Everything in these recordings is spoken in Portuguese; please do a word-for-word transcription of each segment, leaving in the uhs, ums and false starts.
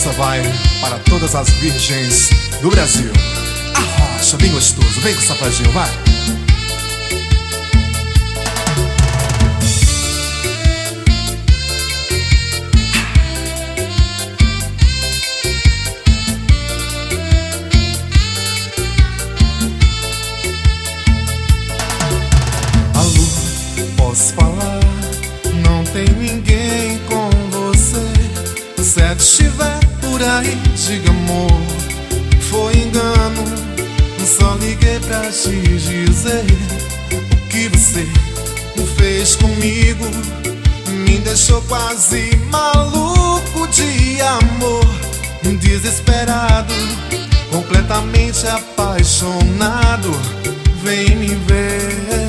Essa vai para todas as virgens do Brasil. Arrocha, bem gostoso, vem com o safadinho, vai. Alô, posso falar? Não tem ninguém com você. Se é que estiver por aí, diga amor, foi engano. Só liguei pra te dizer o que você fez comigo. Me deixou quase maluco de amor, desesperado, completamente apaixonado. Vem me ver.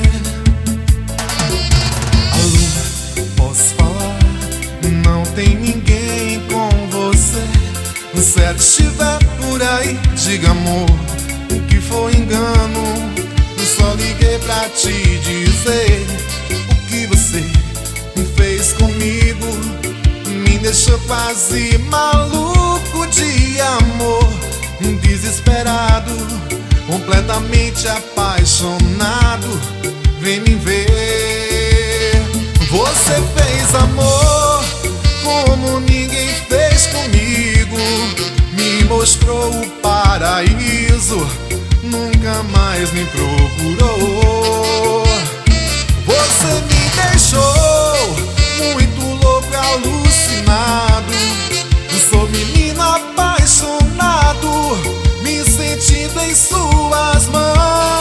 Alô, posso falar? Não tem ninguém com você. Se ela estiver por aí, diga amor, que foi engano. Só liguei pra te dizer o que você fez comigo. Me deixou quase maluco de amor, desesperado, completamente apaixonado. Vem me ver. Você fez amor como ninguém fez comigo. Me mostrou o paraíso, nunca mais me procurou. Você me deixou muito louco e alucinado. Sou menino apaixonado, me sentindo em suas mãos.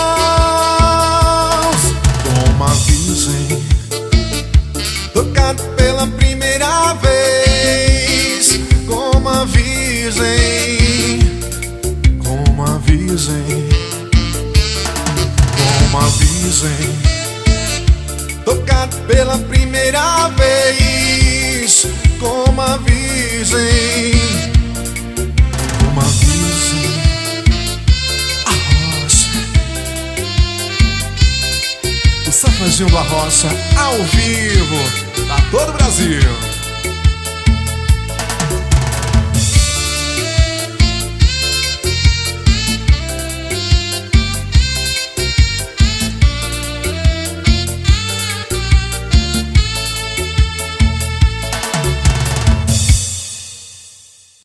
Como uma virgem, tocado pela primeira vez. Como uma virgem, como uma virgem, como uma virgem, tocado pela primeira vez. Como uma virgem, como uma virgem. Arrocha, o safadinho do Arrocha ao vivo pra todo o Brasil.